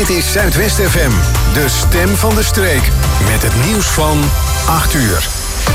Dit is Zuidwest FM, de stem van de streek. Met het nieuws van 8 uur.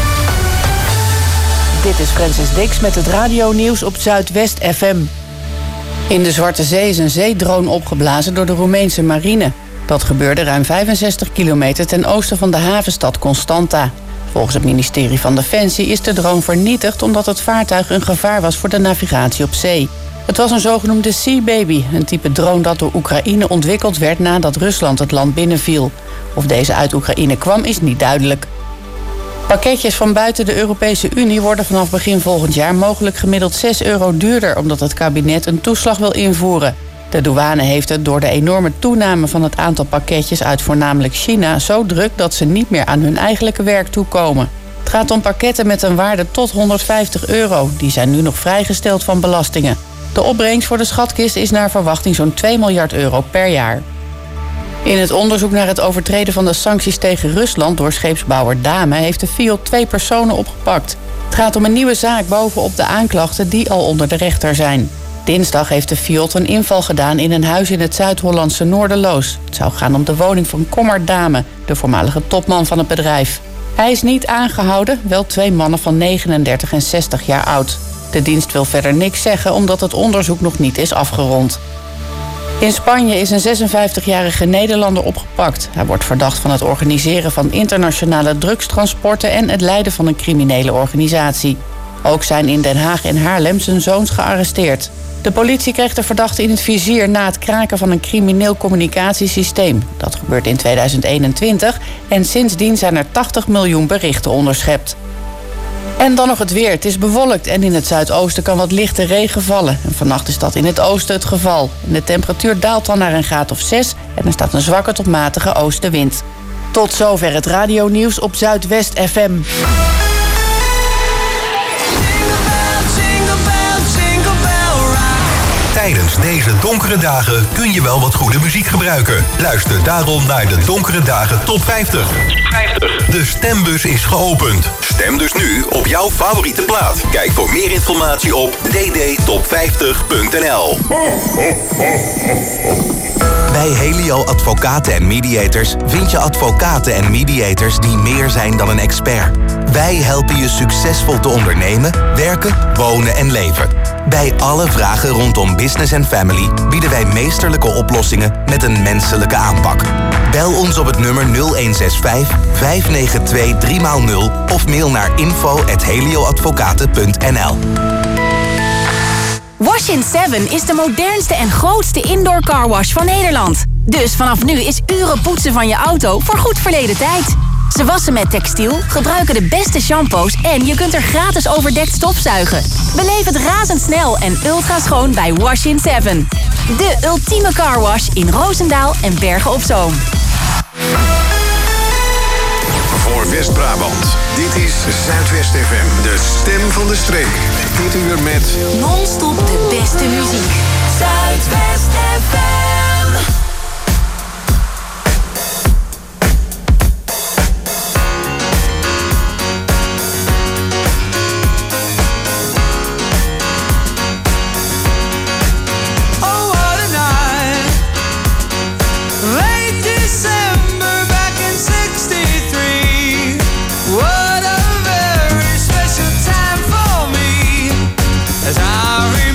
Dit is Francis Dix met het radionieuws op Zuidwest FM. In de Zwarte Zee is een zeedrone opgeblazen door de Roemeense marine. Dat gebeurde ruim 65 kilometer ten oosten van de havenstad Constanta. Volgens het ministerie van Defensie is de drone vernietigd omdat het vaartuig een gevaar was voor de navigatie op zee. Het was een zogenoemde Sea Baby, een type drone dat door Oekraïne ontwikkeld werd nadat Rusland het land binnenviel. Of deze uit Oekraïne kwam is niet duidelijk. Pakketjes van buiten de Europese Unie worden vanaf begin volgend jaar mogelijk gemiddeld €6 duurder, omdat het kabinet een toeslag wil invoeren. De douane heeft het door de enorme toename van het aantal pakketjes uit voornamelijk China zo druk dat ze niet meer aan hun eigenlijke werk toekomen. Het gaat om pakketten met een waarde tot €150. Die zijn nu nog vrijgesteld van belastingen. De opbrengst voor de schatkist is naar verwachting zo'n €2 miljard per jaar. In het onderzoek naar het overtreden van de sancties tegen Rusland door scheepsbouwer Dame heeft de FIOD 2 personen opgepakt. Het gaat om een nieuwe zaak bovenop de aanklachten die al onder de rechter zijn. Dinsdag heeft de FIOD een inval gedaan in een huis in het Zuid-Hollandse Noorderloos. Het zou gaan om de woning van Kommert Dame, de voormalige topman van het bedrijf. Hij is niet aangehouden, wel 2 mannen van 39 en 60 jaar oud. De dienst wil verder niks zeggen omdat het onderzoek nog niet is afgerond. In Spanje is een 56-jarige Nederlander opgepakt. Hij wordt verdacht van het organiseren van internationale drugstransporten en het leiden van een criminele organisatie. Ook zijn in Den Haag en Haarlem zijn zoons gearresteerd. De politie kreeg de verdachte in het vizier na het kraken van een crimineel communicatiesysteem. Dat gebeurt in 2021 en sindsdien zijn er 80 miljoen berichten onderschept. En dan nog het weer. Het is bewolkt en in het zuidoosten kan wat lichte regen vallen. En vannacht is dat in het oosten het geval. De temperatuur daalt dan naar een graad of 6 en er staat een zwakke tot matige oostenwind. Tot zover het radionieuws op Zuidwest FM. Tijdens deze donkere dagen kun je wel wat goede muziek gebruiken. Luister daarom naar de Donkere Dagen Top 50. De stembus is geopend. Stem dus nu op jouw favoriete plaat. Kijk voor meer informatie op ddtop50.nl. Bij Helio Advocaten en Mediators vind je advocaten en mediators die meer zijn dan een expert. Wij helpen je succesvol te ondernemen, werken, wonen en leven. Bij alle vragen rondom business en family bieden wij meesterlijke oplossingen met een menselijke aanpak. Bel ons op het nummer 0165 592 3x0 of mail naar info@helioadvocaten.nl. Wash-in 7 is de modernste en grootste indoor carwash van Nederland. Dus vanaf nu is uren poetsen van je auto voor goed verleden tijd. Ze wassen met textiel, gebruiken de beste shampoos en je kunt er gratis overdekt stofzuigen. Beleef het razendsnel en ultra schoon bij Wash-in 7. De ultieme carwash in Roosendaal en Bergen op Zoom. Voor West-Brabant, dit is Zuidwest FM, de stem van de streek. Dit uur met Non-stop de beste muziek. Zuidwest FM. As I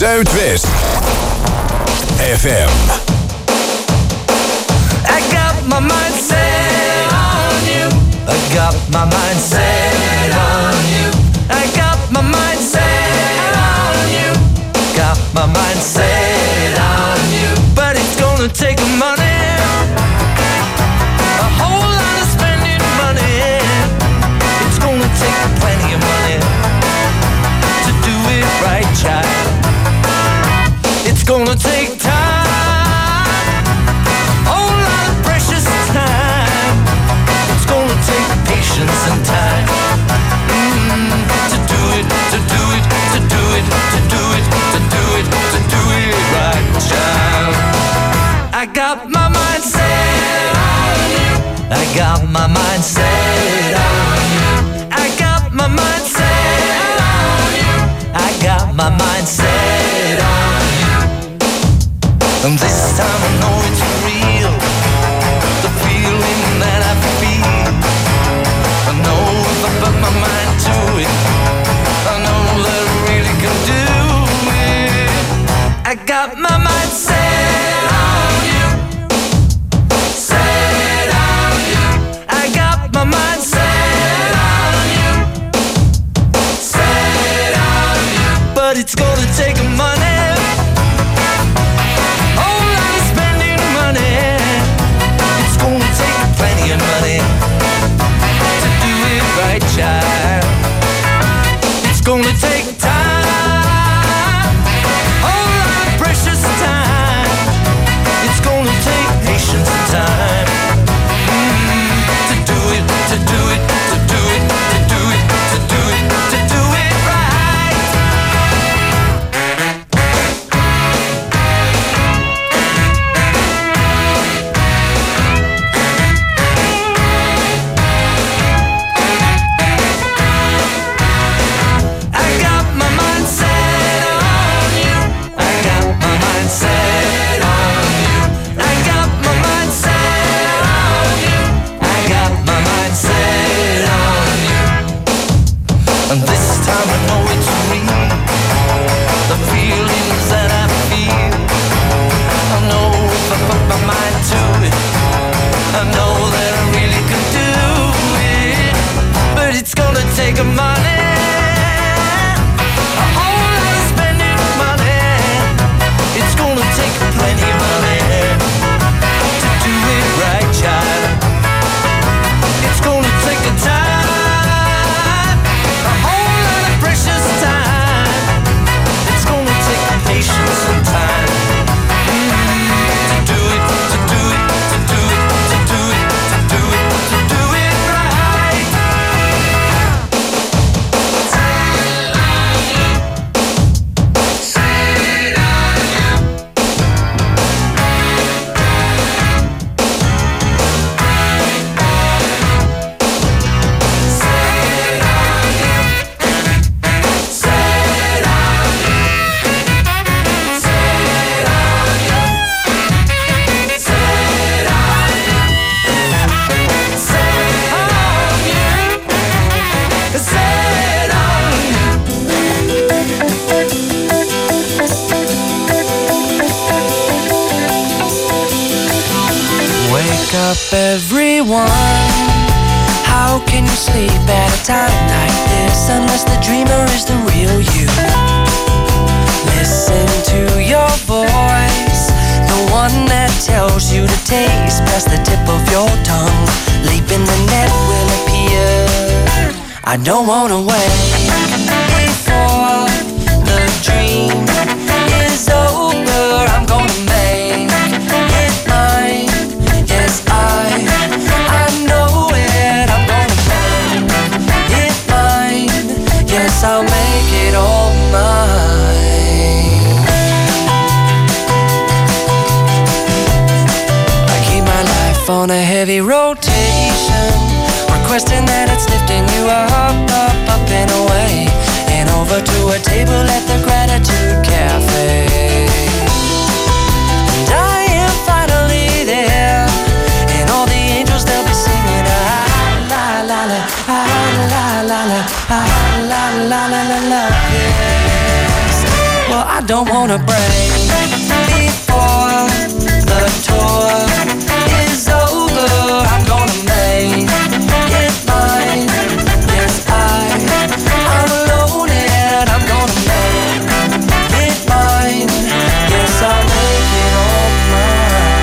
Zuidwest FM. I got my mind set on you. I got my mind set on you. I got my mind set on you. Got my mind set on you. But it's gonna take money, a whole lot of spending money. It's gonna take plenty of money to do it right, child. It's gonna take time, a whole lot of precious time. It's gonna take patience and time to do it, to do it, to do it, to do it, to do it, to do it right, child. I got my mind set on you. I got my mind set on you. I got my mind set on you. I got my mind set on you. And this time I know it's real, the feeling that I feel. I know if I put my mind to it, I know that I really can do it. I got my mind set on you, set on you. I got my mind set on you, set on you. But it's gonna take money, whole lot of spending money. It's gonna take plenty of money to do it right, child. It's gonna take time, whole lot of precious time. It's gonna take patience and time to do it, to do it, to do it, to do it, to do it, to do it right. I got my mind set on you. I got my mind set on you. I got my mind set on you. I got my mind set on you. And this time I know it's real, the feelings that I feel. I know if I put my mind to it, I know that I really can do it. But it's gonna take money, a whole lot of spending money. It's gonna take plenty of money to do it right, child. It's gonna take a time, a whole lot of precious time. It's gonna take patience and time to do it, to do it, to do it, to do it, to do it, to do it right. Wake up everyone, how can you sleep at a time like this unless the dreamer is the real you? Listen to your voice, the one that tells you to taste past the tip of your tongue. Leap in the net will appear. I don't wanna wait before the dream is over. I'm gonna make it mine. Yes, I know it. I'm gonna make it mine. Yes, I'll make it all mine. I keep my life on a heavy rotation, requesting that it's lifting you up, up, up and away, and over to a table at the Gratitude Cafe. And I am finally there, and all the angels, they'll be singing la la la, la la la, la la la la la la, yes. Well, I don't wanna break before the tour is over. I'm gonna make it mine. Yes, I'm alone and I'm gonna make it mine. Yes, I'll make it all mine.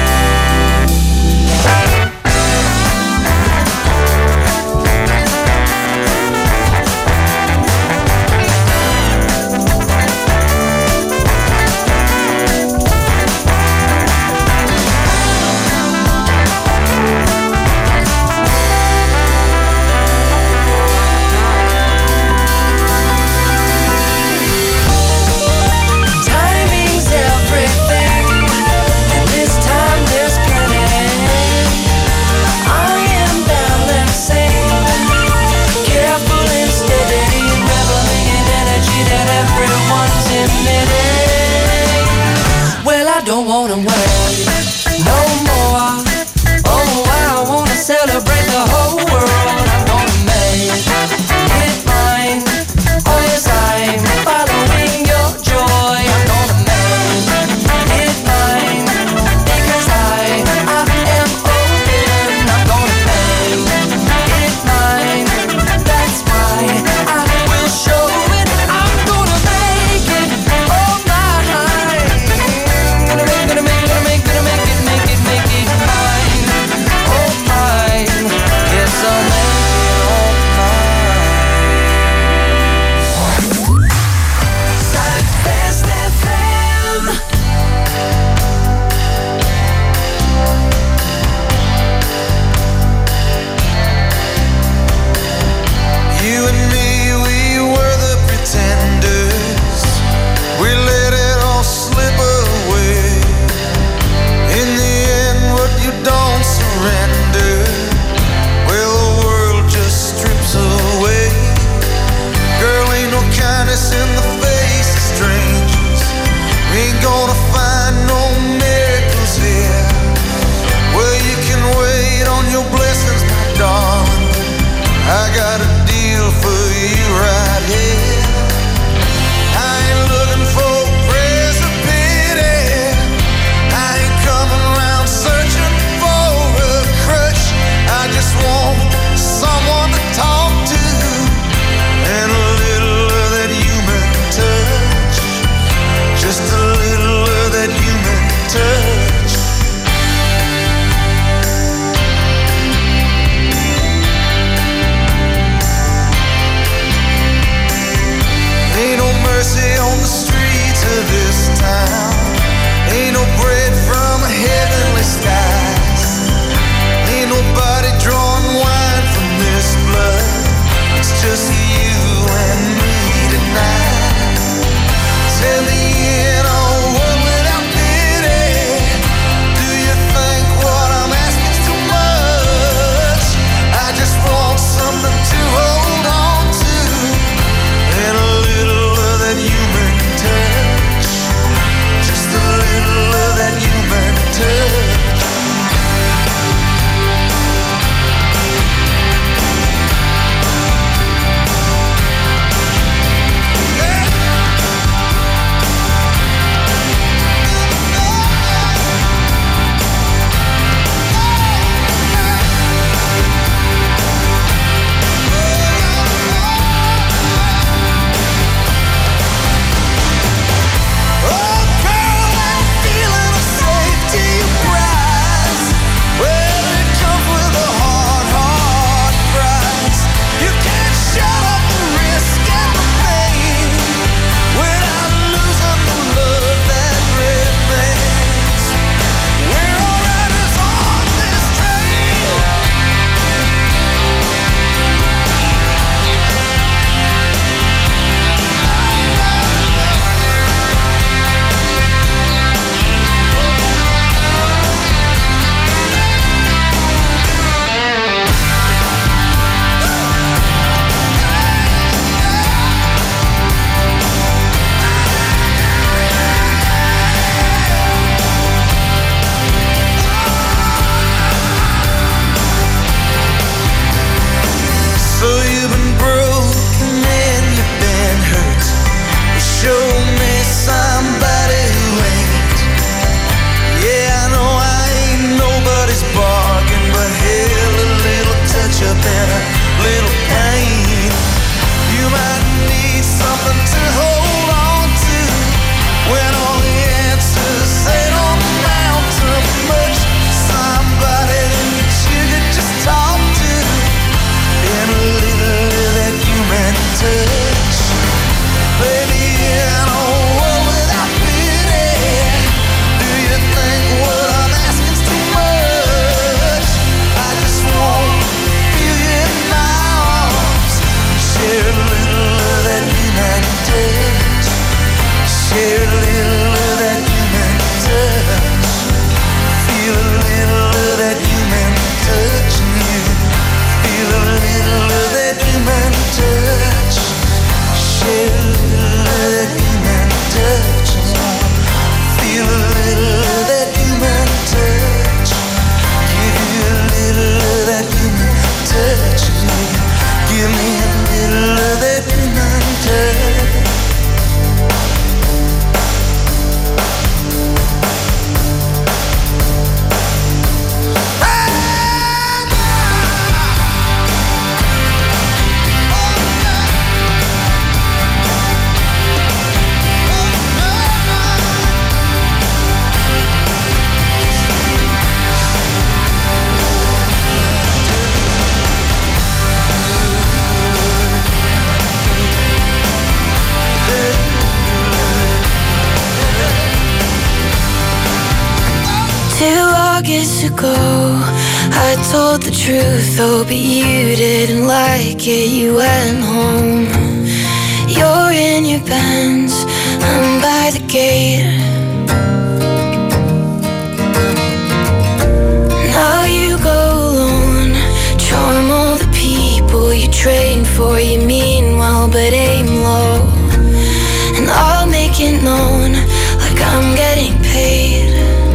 Well, I don't wanna wait no more. Oh, I wanna celebrate the whole world. I'm gonna make it mine. Oh, yes, I'm following your joy. I'm gonna make it mine because I am open. I'm gonna make it mine. That's why I will show it. I'm gonna make it all mine. Gonna make it mine. Oh, mine. Yes, I'll make it all mine. Southwest FM. You and me, we were the pretenders. We let it all slip away. In the end, what you don't surrender, well, the world just strips away. Girl, ain't no kindness in the face of strangers. Ain't gonna find no miracles here. Well, you can wait on your blessings, my darling. I got a deal for you right here. I ain't looking for prayers or pity. I ain't coming around searching for a crutch. I just want someone to talk to and a little of that human touch. Just a little of that human touch. Ain't no mercy on the streets of this town. Ain't no bread from heavenly skies. Ain't nobody drawing wine from this blood. It's just you and me tonight. Tell me in a world without pity, do you think what I'm asking's too much? I just want something to hold on to and a little of that human touch. Just a little of that human touch. 2 August ago, I told the truth, oh, but you didn't like it, you went home. You're in your Benz, I'm by the gate. Now you go alone, charm all the people you train for. You mean well, but aim low. And I'll make it known, like I'm getting paid.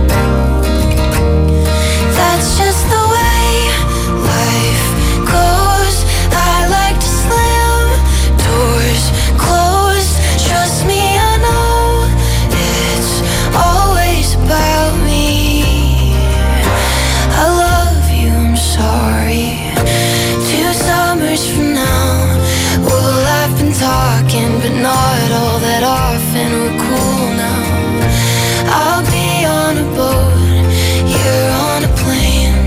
That's just the way life goes. I like to slam doors closed. Trust me, I know it's always about me. I love you, I'm sorry. 2 summers from now, we'll have been talking, but not all that often. We're cool now. I'll be on a boat, you're on a plane,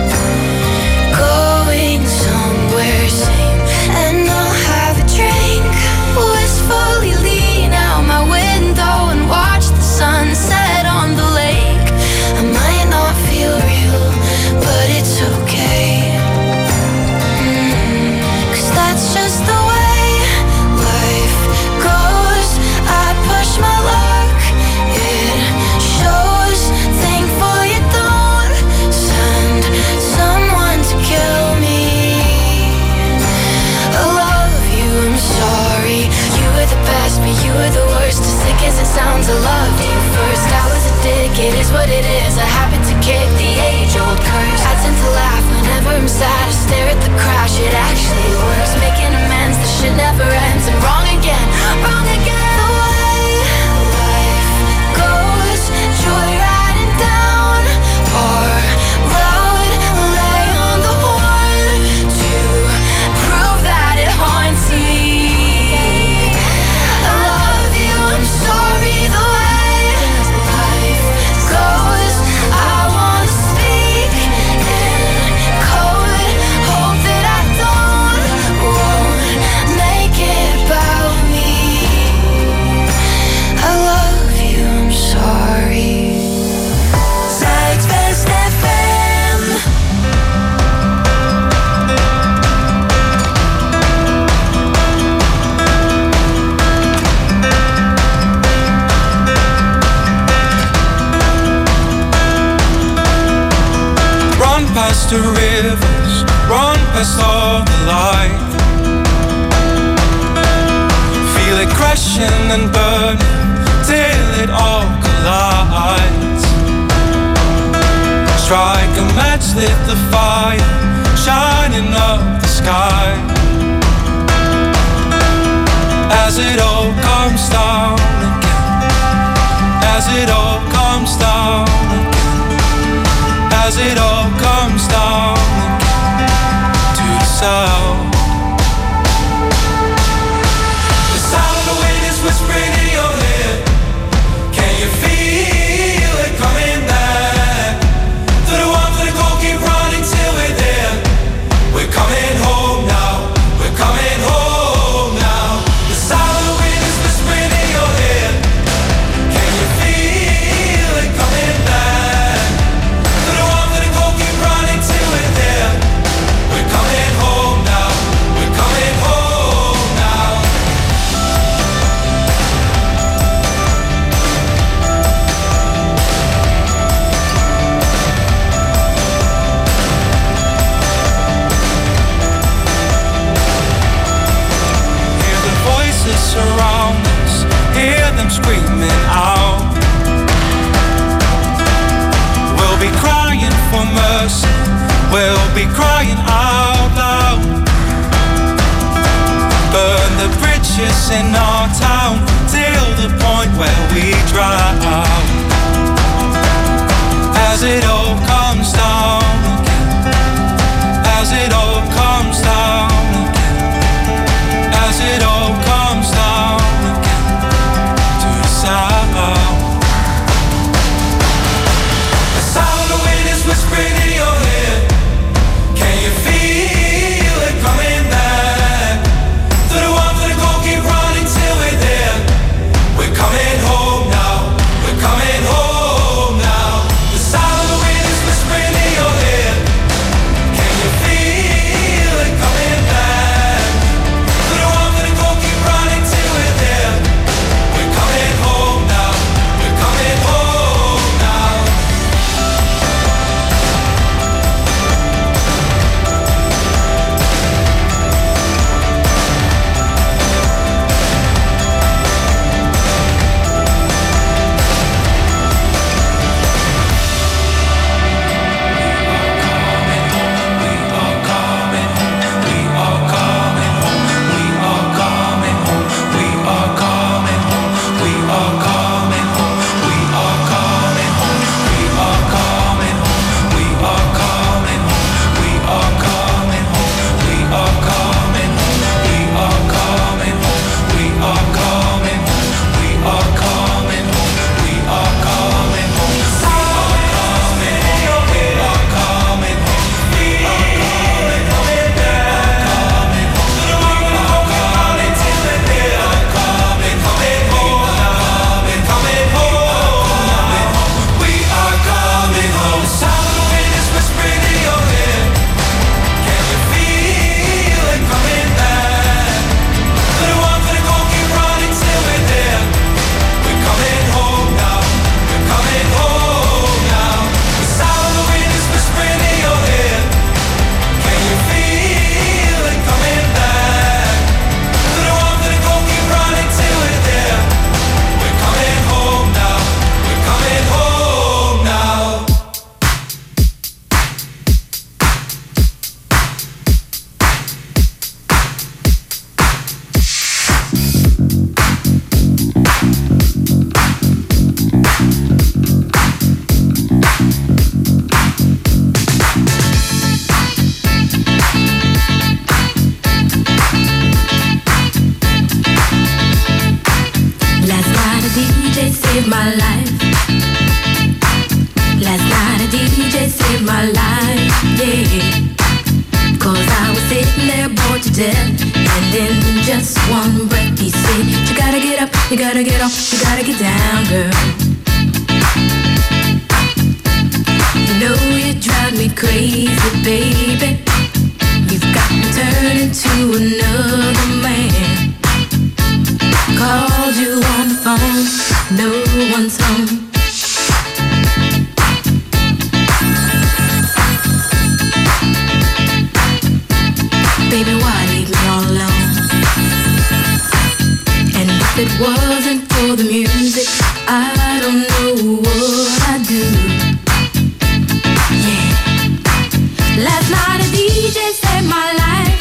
going somewhere sane. And I'll have a drink, wistfully lean out my window and watch the sunset on the lake. I might not feel real, but it's okay. 'Cause that's just the way life goes. I push my luck, it shows. Thankful you don't send someone to kill me. I love you, I'm sorry. You were the best, but you were the worst. As sick as it sounds, I loved you first. I was a dick, it is what it is. I happen to kick the age-old curse. I tend to laugh whenever I'm sad. I stare at the crash, it actually works. Making amends, the shit never ends. I'm wrong again, wrong again. The way life goes, joyriding down our road. Lay on the horn to prove that it haunts me. I love you, I'm sorry. The way life goes, I wanna speak in code. Hope that I won't make it about me. I love you, I'm sorry. Zuidwest FM. Run past the rivers, run past all the light. Feel it crashing and burning till it all collides. Strike a match, lit the fire, shining up the sky. As it all comes down again, as it all comes down again, as it all comes down again to the sound. The sound of the wind is whispering in your head. Can you feel it coming back? To the one for the goal, keep running till we're there. We're coming home now, we're coming home now. The sound of the wind is whispering in your head. Can you feel it coming back? To the one for the goal, keep running till we're there. We're coming home now, we're coming home now. Hear the voices surround us, hear them screaming out. We'll be crying for mercy, we'll be crying out loud. Burn the bridges in our town till the point where we drown. As it all comes down again, as it all comes down again, as it all comes down again to the sound. The sound of the wind is whispering in your head. Can you feel it coming back? To the one for the goal, keep running till we're there. We're coming home now, we're coming DJ saved my life, yeah. 'Cause I was sitting there bored to death, and in just one breath he said, you gotta get up, you gotta get off, you gotta get down, girl. You know you drive me crazy, baby. You've got me turning to another man. Called you on the phone, no one's home. Baby, why leave me all alone? And if it wasn't for the music, I don't know what I'd do. Yeah. Last night a DJ saved my life.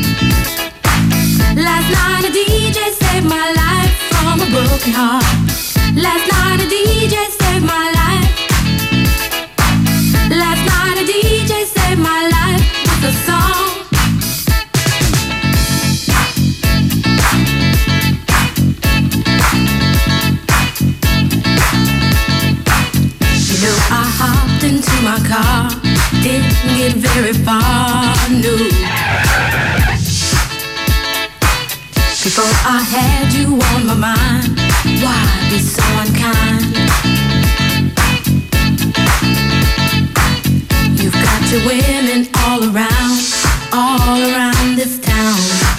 Last night a DJ saved my life from a broken heart. Last night a DJ saved my life. Last night a DJ saved my life with a song. You know I hopped into my car, didn't get very far, no. Before I had you on my mind, why be so unkind? You've got your women all around this town.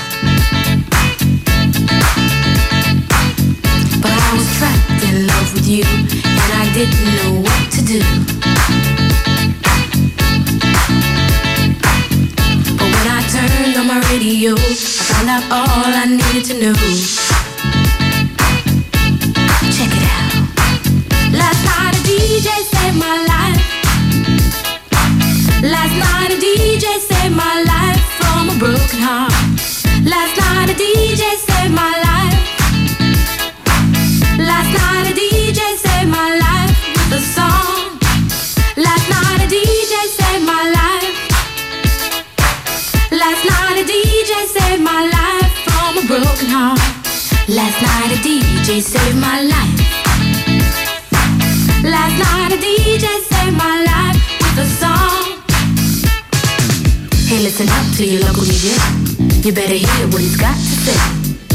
But I was trapped in love with you, and I didn't know what to do. But when I turned on my radio, I found out all I needed to know. Check it out. Last night a DJ saved my life. Last night a DJ saved my life from a broken heart. Last night a DJ saved my life. Last night a DJ saved my life with a song. Last night a DJ saved my life. Last night a DJ saved my life from a broken heart. Last night a DJ saved my life. Last night a DJ saved my life with a song. Hey, listen up to your local DJ. You better hear what he's got to say.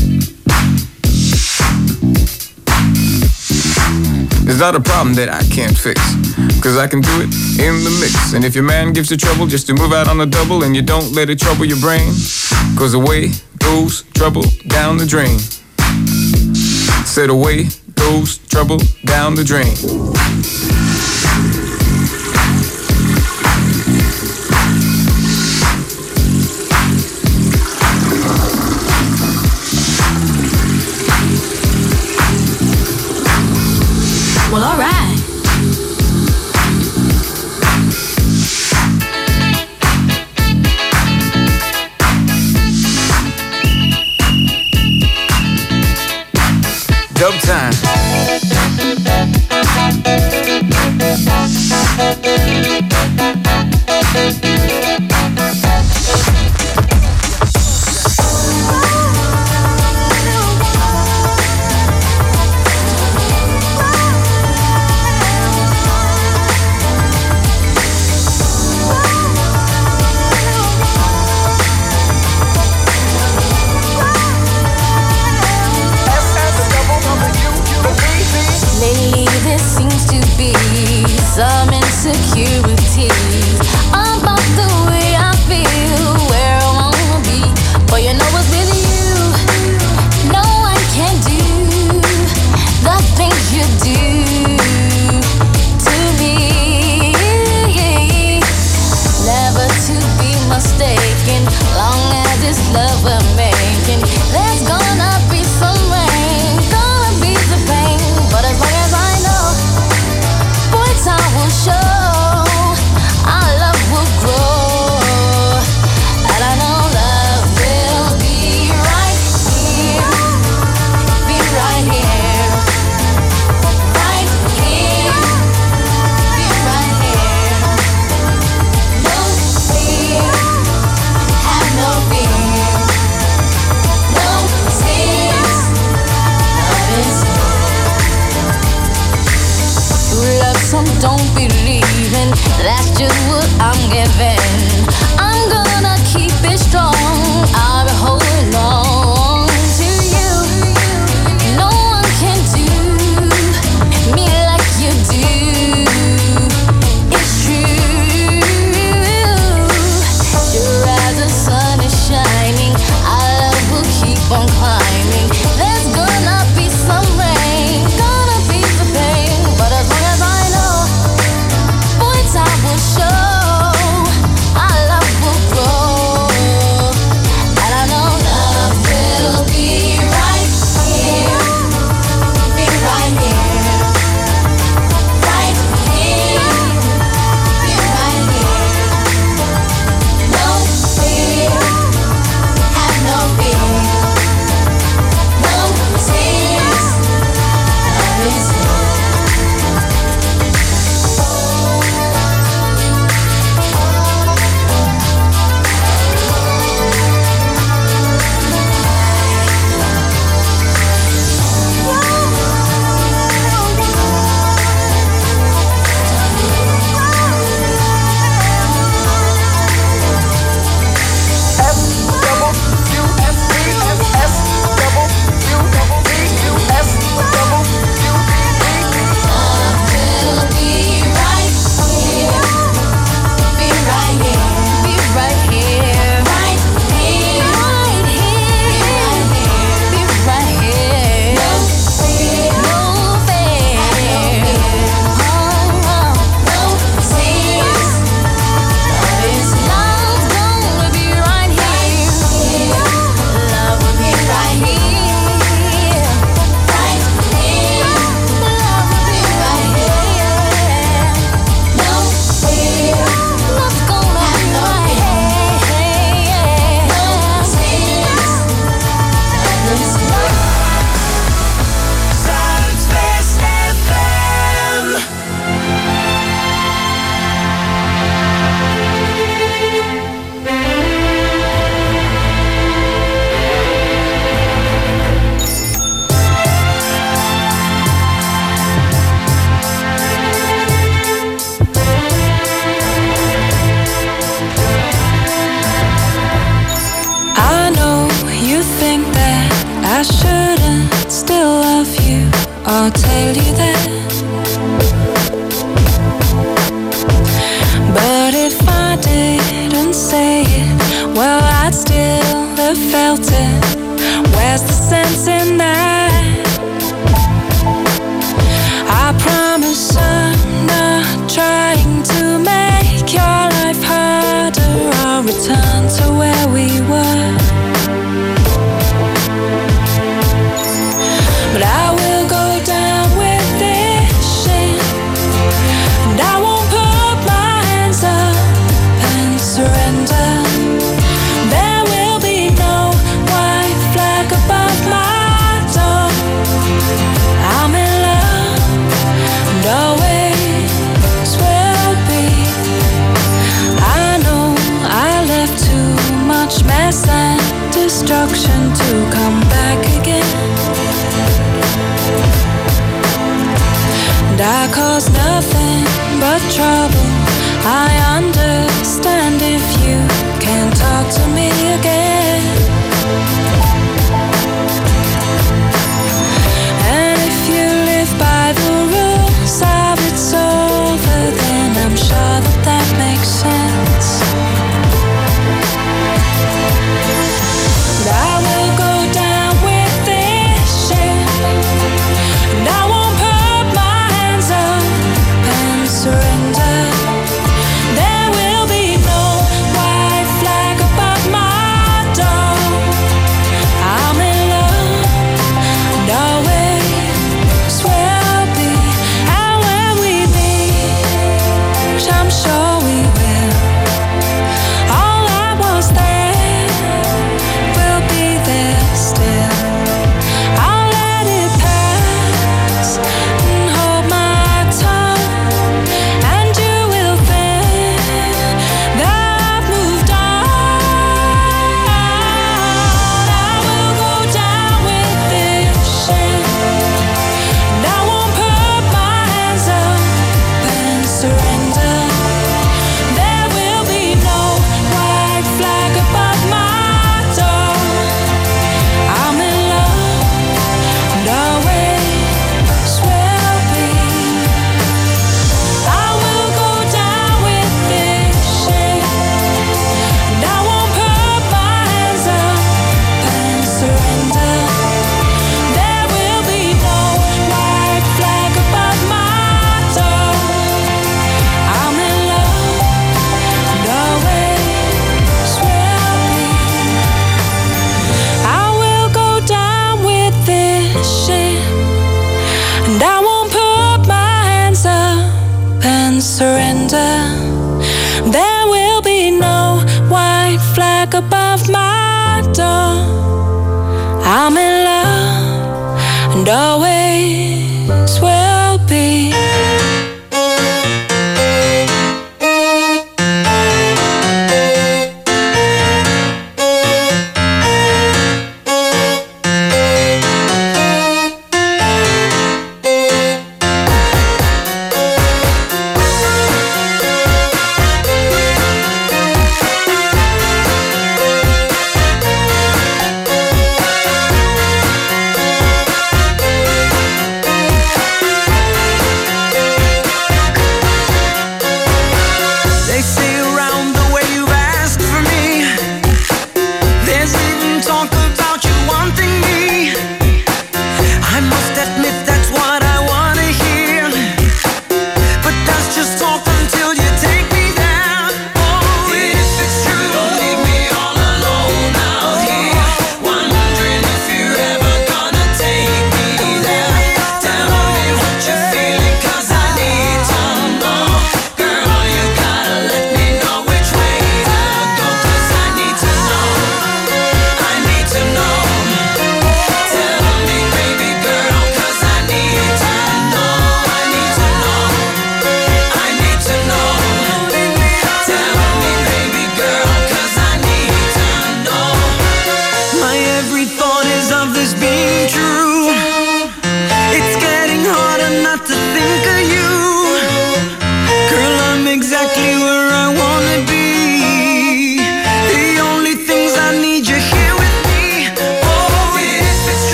It's not a problem that I can't fix, 'cause I can do it in the mix. And if your man gives you trouble just to move out on the double, and you don't let it trouble your brain, 'cause away goes trouble down the drain. Said away goes trouble down the drain. Well, all right. Dub time. Lately there seems to be some insecurity about the way I feel, where I wanna be. But you know it's with you, no one can do the things you do to me. Never to be mistaken, long as it's love we're making. There's gonna be some rain, gonna be the pain, but as long as I know, boy, time will show, our love will grow. give in. I'm gonna keep it strong. I'll be holding on to you. No one can do me like you do. It's true. Sure as the sun is shining, our love will keep on climbing. There's gonna be some rain, gonna be some pain, but as long as I know, boy, time will show. Our love will grow, and I know love will be right here, be right here, right here, be right here. No fear, have no fear, no tears. Love is here. I know you think that I shouldn't still love you. I'll tell you that. But if I didn't say it, well, I'd still have felt it. Where's the sense in that? I promise I'm not trying to make your life harder. I'll return to where we were. But I will go down with this shit, and I won't put my hands up and surrender. There will be no white flag above my door. I'm in love, and always will be. I know I left too much mess and destruction to come back again. And I caused nothing but trouble. I understand if you can't talk to me again. And if you live by the rules of it's over, then I'm sure that that makes sense. But I will go down with this shit, and I won't put my hands up and surrender. There will be no white flag above my door. I'm in love, and always will be. And when we meet, I'm sure surrender. There will be no white flag above my door. I'm in love and always will be.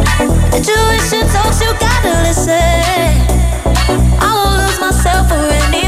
Intuition talks, you gotta listen. I won't lose myself for any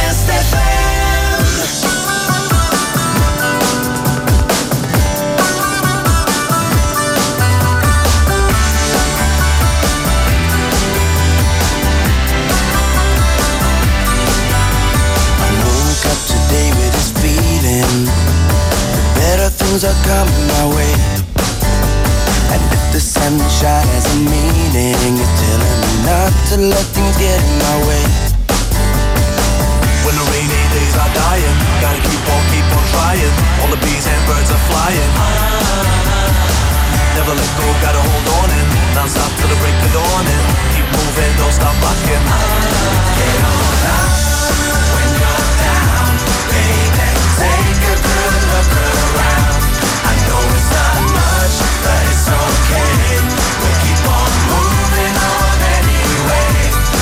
Zuidwest FM. I woke up today with this feeling that better things are coming my way. And if the sunshine has a meaning, it's telling me not to let things get in my way. When the rainy days are dying, gotta keep on trying. All the bees and birds are flying. Never let go, gotta hold on and non-stop till the break of dawn and keep moving, don't stop rocking. Get on up when you're down, baby. Take a good look around. I know it's not much, but it's okay. We'll keep on moving on anyway.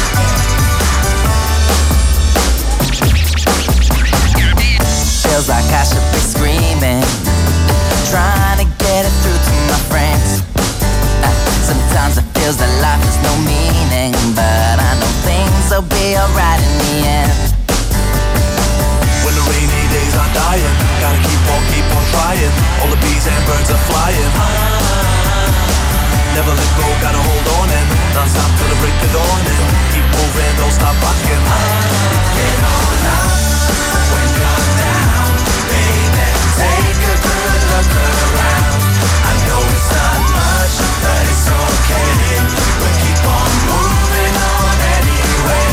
Feels like I should be screaming, trying to get it through to my friends. Sometimes it feels that life has no meaning, but I know things will be alright in the end. When the rainy days are dying, gotta keep on trying. All the bees and birds are flying. Never let go, gotta hold on and non-stop till the break of dawn and keep moving, don't stop rocking. Get on up when you're down, baby. Take a good look around. I know it's not much, but it's okay. We'll keep on moving on anyway.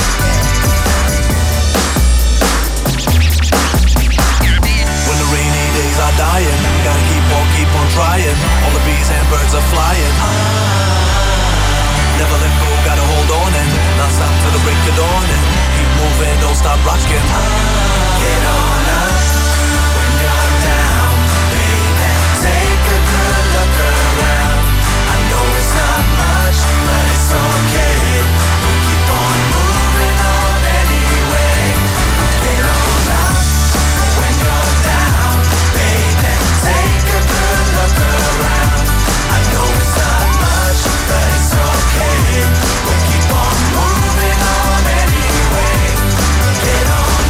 When the rainy days are dying, gotta keep on trying. All the bees and birds are flying. Never let go, gotta hold on and non-stop till the break of dawn and keep moving, don't stop rocking.